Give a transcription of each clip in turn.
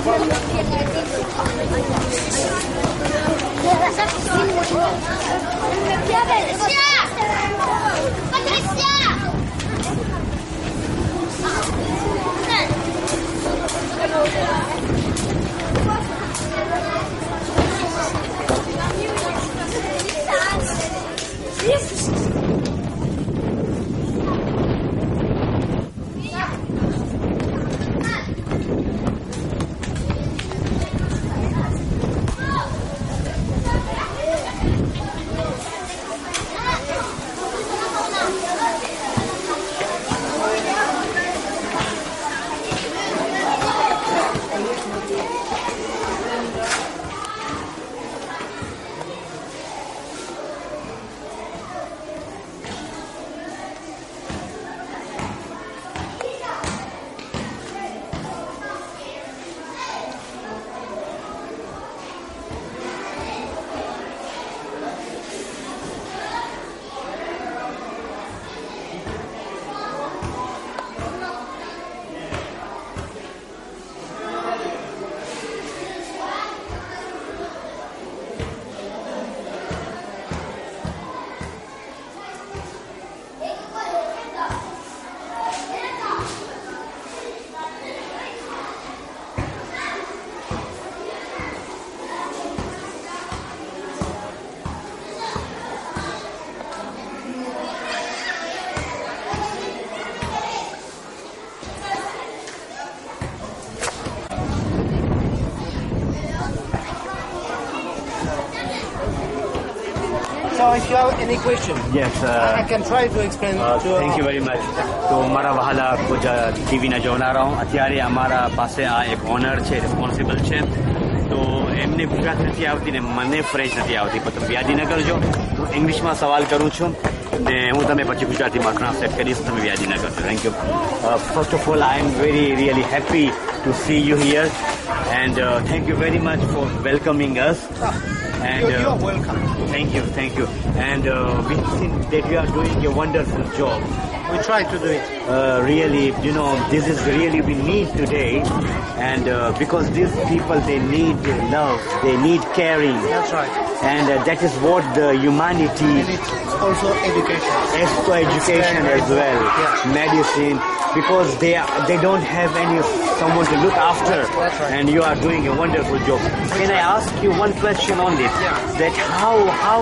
So if you have any question, yes, I can try to explain. Thank you very much. તો મારા વહાલા ટીવીના જોનારાઓ અત્યારે અમારા પાસે આ એક ઓનર છે, રિસ્પોન્સિબલ છે. તો એમને ગુજરાત નથી આવતી ને મને ફ્રેશ નથી આવતી, પણ તમે વ્યાજી ન કરજો. હું ઇંગ્લિશમાં સવાલ કરું છું ને હું તમે પછી ગુજરાતીમાં ટ્રાન્સલેટ કરીશ, તમે વ્યાજી ન કરજો. Thank you. First of all I am really happy to see you here and thank you very much for welcoming us. And you're welcome. Thank you. And we think that you are doing a wonderful job. We try to do it. Really, this is really we need today, and because these people, they need love, they need caring. That's right. And that is what the humanity. And it's also education. Also education as well, yeah. Medicine, because they don't have someone to look after. That's right. And you are doing a wonderful job. Can I ask you one question on this? Yeah. That how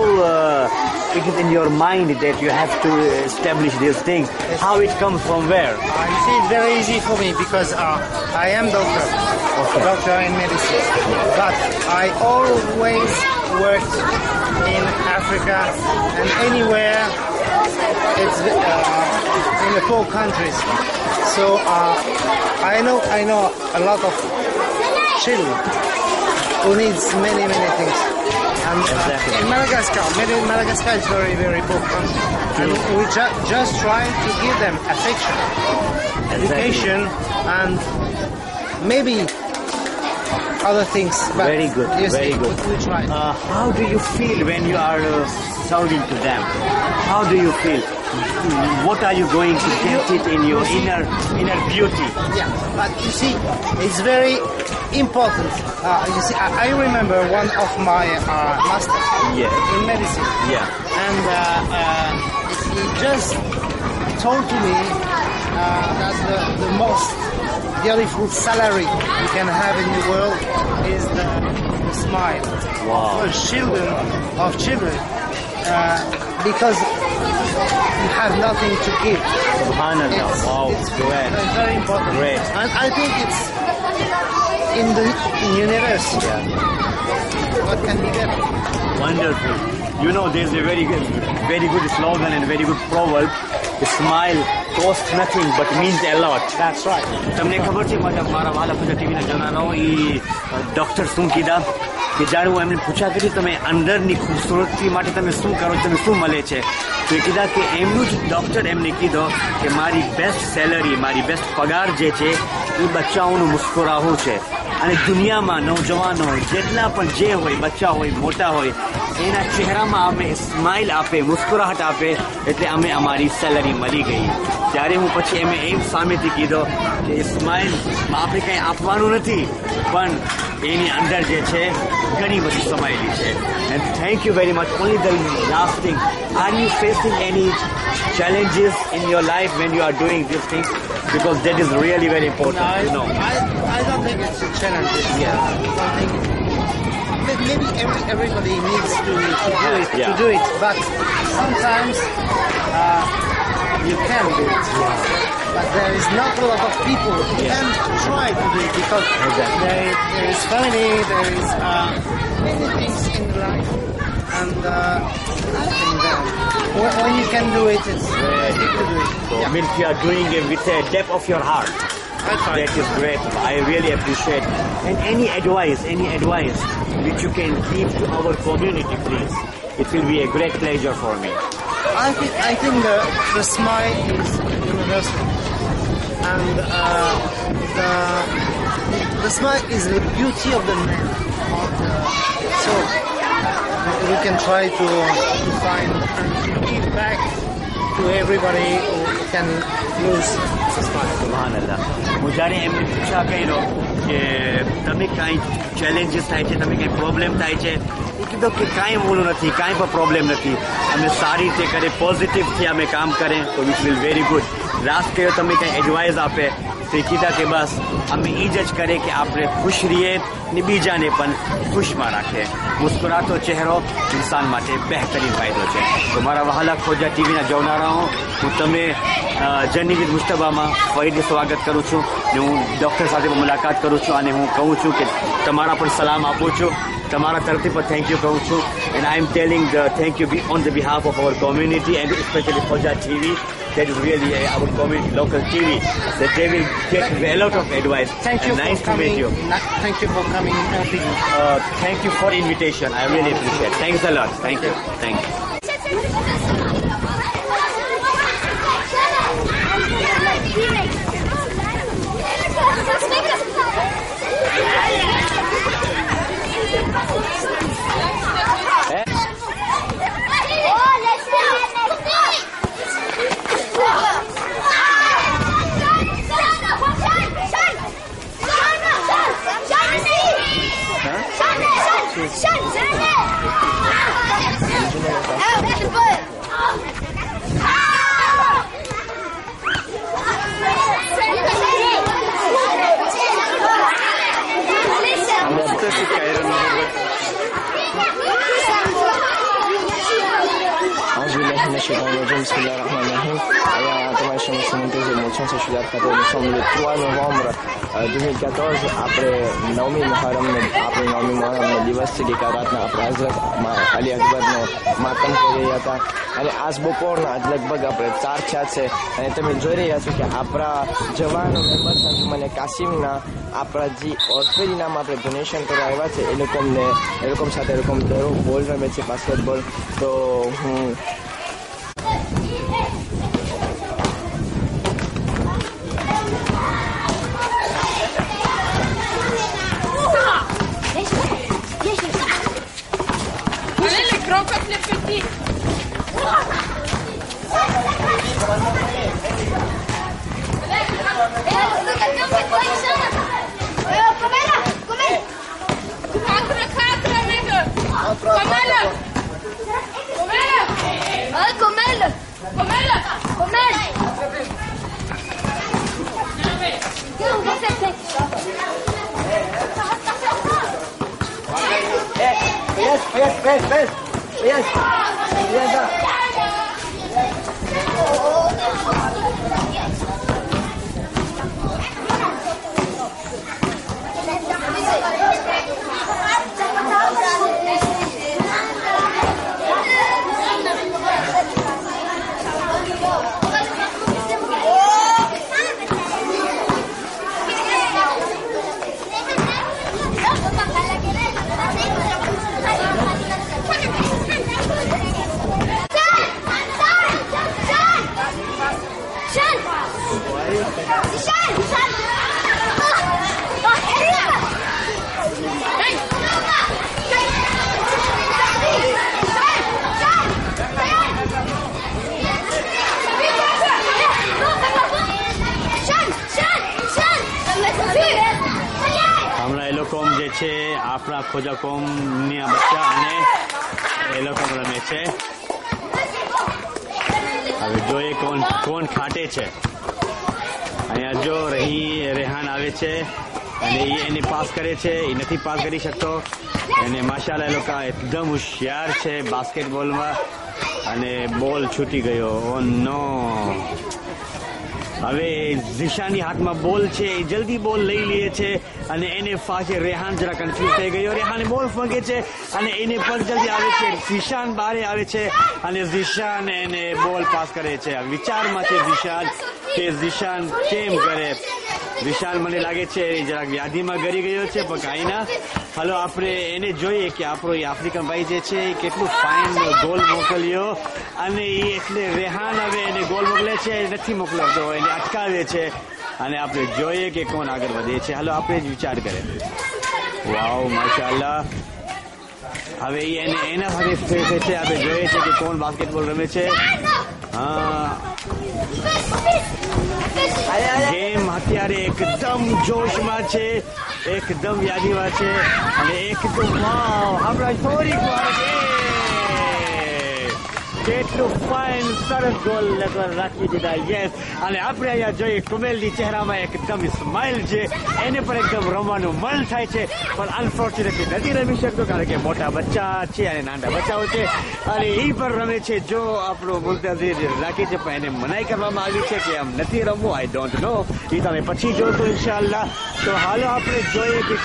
it is in your mind that you have to establish these things? Yes. How it comes from where? You see, it's very easy for me because I am doctor in medicine. But I always worked in Africa and anywhere. It's in the poor countries. So I know a lot of children who needs many things. And Exactly. in Madagascar is very, very poor country. And we just try to give them affection, education, and maybe other things. But Very good, yes, very good. We try. How do you feel when you are serving to them? How do you feel? What are you going to get it in your inner beauty? Yeah, but you see, it's very important. You see, I remember one of my masters in medicine. Yeah. And he just told to me that the most beautiful salary you can have in the world is the smile Wow. of children, because you have nothing to give. Subhanallah. Wow. It's Great. very important. Great. And I think it's in the universe. Yeah. What can be better? Wonderful. There's a very good slogan and very good proverb. A smile costs nothing but means a lot. That's right. તમને ખબર છે મારા વાલા પૂજા ટીવીના જણાવો એ doctor શું કીધા કે જ્યારે હું એમને પૂછા કરી તમે અંદરની ખૂબસૂરતી માટે તમે શું કરો તમે શું મળે છે તો એ કીધા કે એમનું જ ડોક્ટર એમને કીધો કે મારી બેસ્ટ સેલરી મારી બેસ્ટ પગાર જે છે એ બચ્ચાઓનું મુસ્કુરાવું છે અને દુનિયામાં નौजवानो જેટલા પણ જે હોય બચ્ચા હોય મોટા હોય એના ચહેરામાં અમે સ્માઇલ આપે, મુસ્કુરાહટ આપે, એટલે અમે અમારી સેલરી મળી ગઈ. ત્યારે હું પછી એમ સામેથી કીધો કે સ્માઇલમાં આપણે કંઈ આપવાનું નથી, પણ એની અંદર જે છે ઘણી બધી સમાયેલી છે. And thank you very much. Only the last thing, are you facing any challenges in your life when you are doing these things? Because that is really very important, No, you know. I don't think it's a challenge. Yeah. Maybe everybody needs to do it, but sometimes you can do it. But there is not a lot of people who can try to do it because there is family, there is many things in life, and I think that when you can do it, it's easy to do it. So, means you are doing it with the depth of your heart. I try. That is great. I really appreciate. And any advice which you can give to our community, please. It will be a great pleasure for me. I think the smile is universal, and the smile is the beauty of the man. So we can try to find and give back to everybody who can use the smile. સુબહાનલ્લાહ. હું જ્યારે એમને પૂછા કર્યો કે તમે કાંઈ challenges થાય છે, તમે કાંઈ પ્રોબ્લેમ થાય છે, એ કીધું કે કાંઈ ઓલું નથી, કાંઈ પણ પ્રોબ્લેમ નથી, અમે સારી રીતે કરે, પોઝિટિવથી અમે કામ કરે તો which will very good. Last કહ્યો તમે કાંઈ એડવાઇસ આપે તો એ કીધા કે બસ અમે એ જ કરે કે આપણે ખુશ રહીએ ને બીજાને પણ ખુશમાં રાખે. મુસ્કુરાતો ચહેરો ઇન્સાન માટે બહેતરીન ફાયદો છે. તો મારા વહાલા ખોજા ટીવીના જોનારાઓ, હું તમે જર્ની વિથ મુસ્તબામાં ફરીથી સ્વાગત કરું છું ને હું ડૉક્ટર સાથે મુલાકાત કરું છું અને હું કહું છું કે તમારા પણ સલામ આપું છું, તમારા તરફથી પણ થેન્ક યુ કહું છું. And I am telling thank you on the behalf of our community and specially Khoja TV. That is really our community, local TV, that they will get a lot of advice. Thank you. Nice for coming. to meet you. Thank you for coming. Thank you for invitation. I really appreciate it. Thanks a lot. Thank you. Thank you. Bismillahirrahmanirrahim. તમારી સમક્ષ મુંતઝર મોહસન શિદાર ખાતે nous sommes le 3 novembre 2014. આપણે નવમી મુહર્રમનો દિવસ છે કે રાતના આપણે હઝરત અલી અકબરનો માતમ કરી રહ્યા હતા અને આજ બપોરના આજ લગભગ આપણે 4 થયા છે અને તમે જોઈ રહ્યા છો કે આપણા જવાનો મેમ્બર્સ અંજુમને કાસિમના આપણા જે ઓસ્ટ્રેલિયામાં આપણે ડોનેશન કરવા આવ્યા છે એ લોકો સાથે બોલ રમે છે બાસ્કેટબોલ. તો હું હમણાં એ લોકો જે છે આપણા ખોજા કોમના બચ્ચા અને એ લોકો રમે છે. હવે જોઈએ કોણ ખાટે છે. અહીંયા જો રેહાન આવે છે અને એને પાસ કરે છે. એ નથી પાસ કરી શકતો અને માશાલ્લાહ એ લોકો એકદમ હોશિયાર છે બાસ્કેટબોલમાં અને બોલ છૂટી ગયો. ઓ નો. હવે ઝિશાની હાથમાં બોલ છે. એ જલ્દી બોલ લઈ લે છે અને એને ફાશે. રેહાન જરા કન્ફ્યુઝ થઈ ગયો. રેહાને બોલ ફગે છે અને એને પર જલ્દી આવે છે. ઝિશાન બહાર આવે છે અને ઝિશાન એને બોલ પાસ કરે છે. વિચારમાં છે ઝિશાન કે ઝિશાન કેમ કરે. ઝિશાન મને લાગે છે જરાક વ્યાધિમાં ગરી ગયો છે પણ કાંઈ ના. હાલો આપણે એને જોઈએ કે આપણો એ આફ્રિકન ભાઈ જે છે એ કેટલું ફાઇન ગોલ મોકલ્યો અને એ એટલે રેહાન હવે એને ગોલ મોકલે છે નથી મોકલતો એને અટકાવે છે અને આપણે જોઈએ કે કોણ આગળ વધે છે. હાલો આપણે જ વિચાર કરે. વાવ માશાલ્લાહ. હવે એને એના ભાગે છે આપણે જોઈએ છે કે કોણ બાસ્કેટબોલ રમે છે. હા ગેમ અત્યારે એકદમ જોશમાં છે એકદમ યાદીમાં છે અને એકદમ વાવ આપણા થોડીક વાર કેટલું ફાઇન સરસ ગોલ રાખી દીધા. યસ. અને આપણે અહીંયા જોઈએ કુમેલની ચહેરામાં એકદમ સ્માઇલ છે. એને પણ એકદમ રમવાનું મન થાય છે પણ અનફોર્ચ્યુનેટલી નથી રમી શકતો કારણ કે મોટા બચ્ચા છે અને નાના બચ્ચાઓ છે અને એ પણ રમે છે. જો આપણો મુલ્તાઝીર રાખી છે પણ એને મનાઈ કરવામાં આવી છે કે આમ નથી રમવું. I don't know. એ તમે પછી જોશો ઇન્શાલ્લાહ. તો હાલો આપણે જોઈએ કે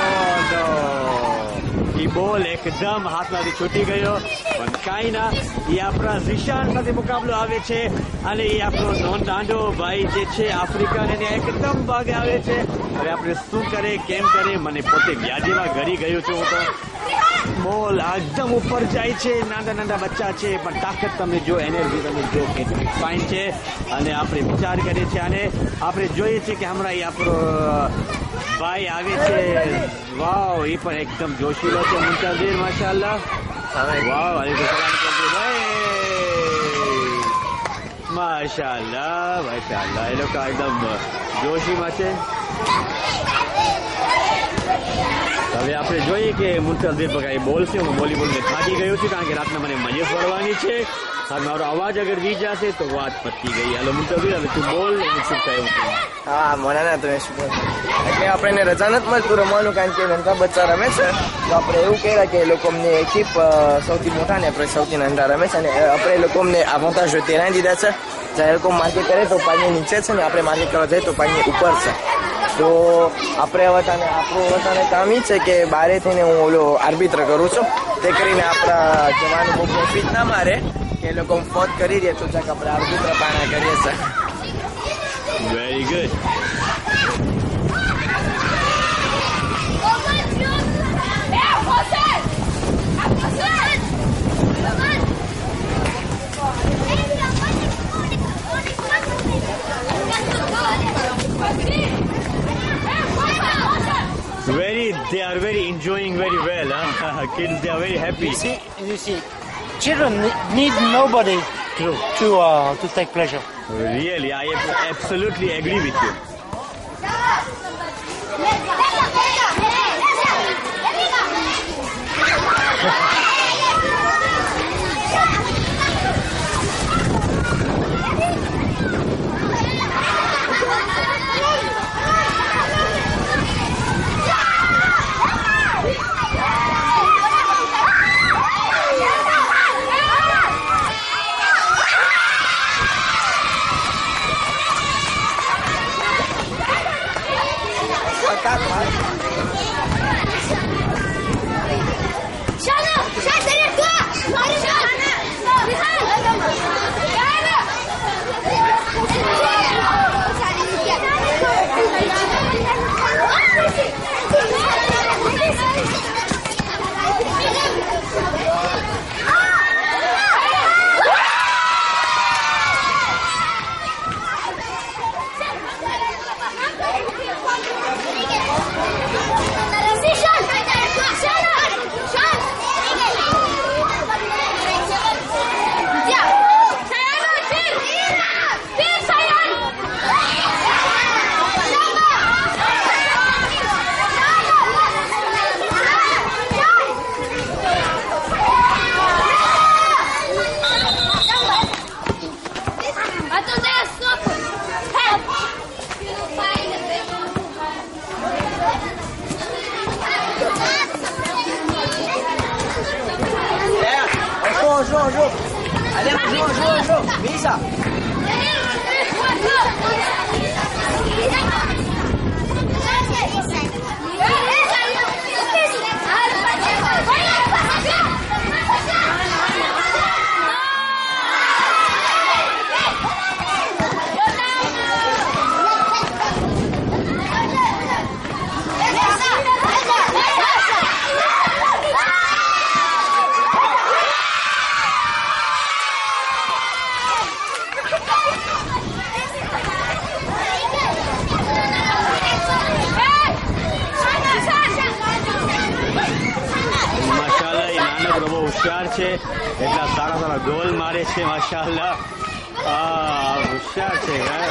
એ બોલ એકદમ હાથમાંથી છૂટી ગયો પણ કાંઈ ના. એ આપણા ઝિશાન સાથે મુકાબલો આવે છે અને એ આપણો નાનો ભાઈ જે છે આફ્રિકન એને એકદમ ભાગે આવે છે. હવે આપણે શું કરે કેમ કરે મને પોતે વ્યાધિમાં ગરી ગયું છું હું તો. બોલ એકદમ ઉપર જાય છે. નાના બચ્ચા છે પણ તાકાત તમે જો એનર્જી તમે જો કેટલી ફાઇન છે અને આપણે વિચાર કરીએ છીએ અને આપણે જોઈએ છીએ કે હમણાં એ આપણો ભાઈ આવે છે. વાવ એ પણ એકદમ જોશીલો છે મુંતાઝીર માશાલ્લાહ. વાવ માશાલ્લાહ માશાલ્લાહ. એ લોકો એકદમ જોશીમાં છે. હવે આપણે જોઈએ કે મુંતાઝીર પકાઈ બોલ છે. હું વોલીબોલને થાકી ગયો છું કારણ કે રાતના મને મજે ફરવાની છે. મારો અવાજ અગર વી જશે તો વાત પતી ગઈ. હાલો મુંતાઝીર હવે તું બોલ શું થયું. હા મોનાના તમે શું કહો એટલે આપણે રજા નથી મળતું રમવાનું કારણ કે નાના બચ્ચા રમે છે તો આપણે એવું કહેવાય કે એ લોકો અમને એકીપ સૌથી મોટા ને આપણે સૌથી નાના રમે છે અને આપણે એ લોકો અમને આ મોટા જો તેરાઈ દીધા છે. જ્યારે એ લોકો માર્કેટ કરે તો પાણી નીચે છે ને આપણે માર્કેટ કરવા જઈએ તો પાણી ઉપર છે. તો આપણે આપણું કામ એ છે કે બહારે થઈને હું ઓલો આર્બિત્ર કરું છું તે કરીને આપણા જવાનો બહુ પ્રોફિટ ના મારે કે એ લોકો ફોત કરી દે તો જાક આપણે આર્બિત્ર પાણા કરીએ છીએ. Very good. They are very enjoying very well. Kids, they are very happy. You see, children need nobody to take pleasure. Really, I absolutely agree with you. Misa. હોશિયાર છે, એટલા સારા સારા ગોલ મારે છે માશાઅલ્લાહ. હોશિયાર છે યાર.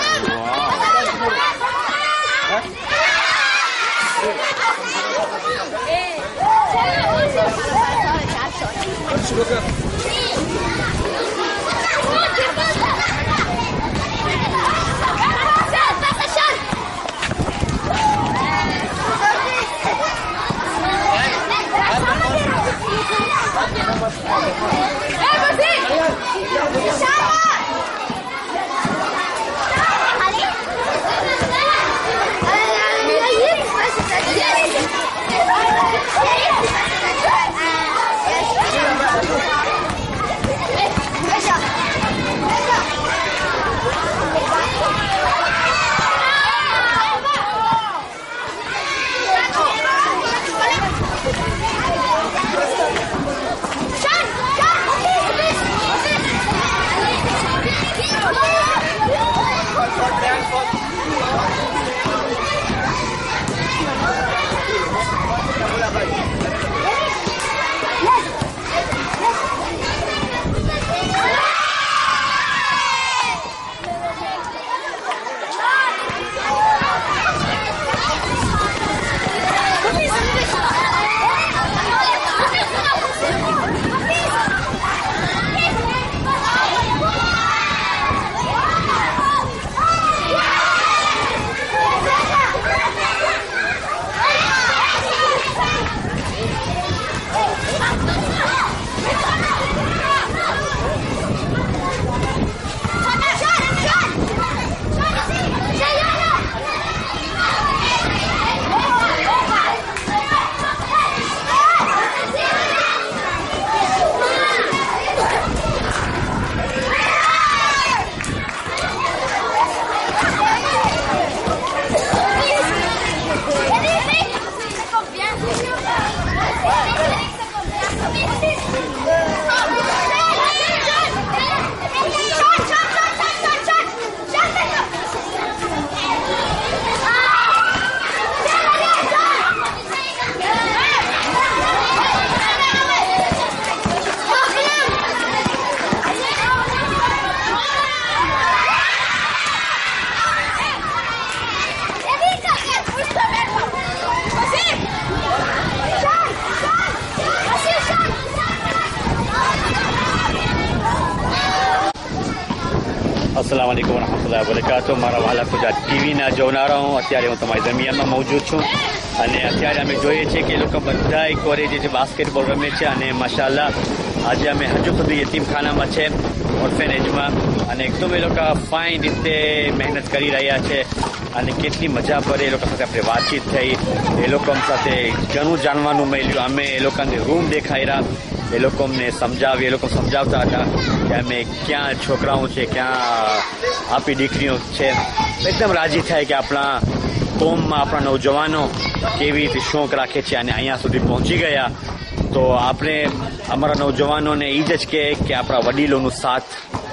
अस्सलाम वालेकुम रहमतुल्लाहि वबरकातुह. મારા વાલા ગુજરાત ટીવીના જોનારાઓ, અત્યારે હું તમારી દરમિયાનમાં મોજૂદ છું અને અત્યારે અમે જોઈએ છીએ કે એ લોકો બધા કોરે જે બાસ્કેટબોલ રમે છે અને માશાઅલ્લાહ આજે અમે હજુ સુધી યતીમખાનામાં છે ઓર્ફેનેજમાં અને એકદમ એ લોકો ફાઇન રીતે મહેનત કરી રહ્યા છે અને કેટલી મજા પડે. એ લોકો સાથે આપણે વાતચીત થઈ, એ લોકો સાથે ઘણું જાણવાનું મળ્યું. અમે એ લોકોને રૂમ દેખાડ્યા, એ લોકો અમને સમજાવી, એ લોકો સમજાવતા હતા કે અમે ક્યાં છોકરાઓ છે, ક્યાં આપણી દીકરીઓ છે. એકદમ રાજી થાય કે આપણા કોમમાં આપણા નૌજવાનો કેવી રીતે શોખ રાખે છે અને અહીંયા સુધી પહોંચી ગયા. તો આપણે અમારા નૌજવાનોને એ જ કહે કે આપણા વડીલોનું સાથ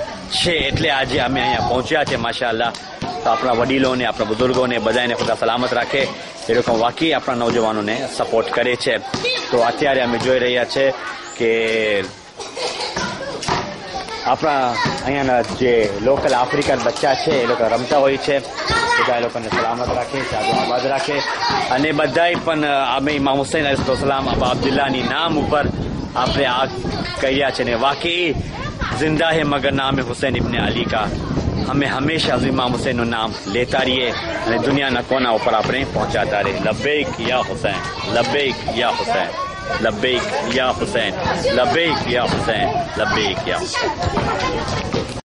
છે એટલે આજે અમે અહીંયા પહોંચ્યા છે માશાઅલ્લાહ. તો આપણા વડીલોને, આપણા બુઝુર્ગોને બધાને ખુદા સલામત રાખે. એ લોકો વાકઈ આપણા નૌજવાનોને સપોર્ટ કરે છે. તો અત્યારે અમે જોઈ રહ્યા છે કે આપણા અહીંયાના જે લોકલ આફ્રિકન બચ્ચા છે એ લોકો રમતા હોય છે. બધા એ લોકોને સલામત રાખે, સાદો આબાદ રાખે અને બધાય પણ અમે ઇમામ હુસૈન અલૈહિસ્સલામ અબા અબ્દુલ્લાની નામ ઉપર આપણે આ કર્યા છે ને વાકઈ જિંદા હે મગર નામ હુસૈન ઇબ્ન અલી કા. અમે હંમેશા ઇમામ હુસૈનનું નામ લેતા રહીએ અને દુનિયાના કોના ઉપર આપણે પહોંચાતા રહીએ. લબ્બૈક યા હુસૈન, લબ્બૈક યા હુસૈન, લબ્બૈક યા હુસૈન, લબ્બૈક યા હુસૈન, લબ્બૈક યા હુસૈન.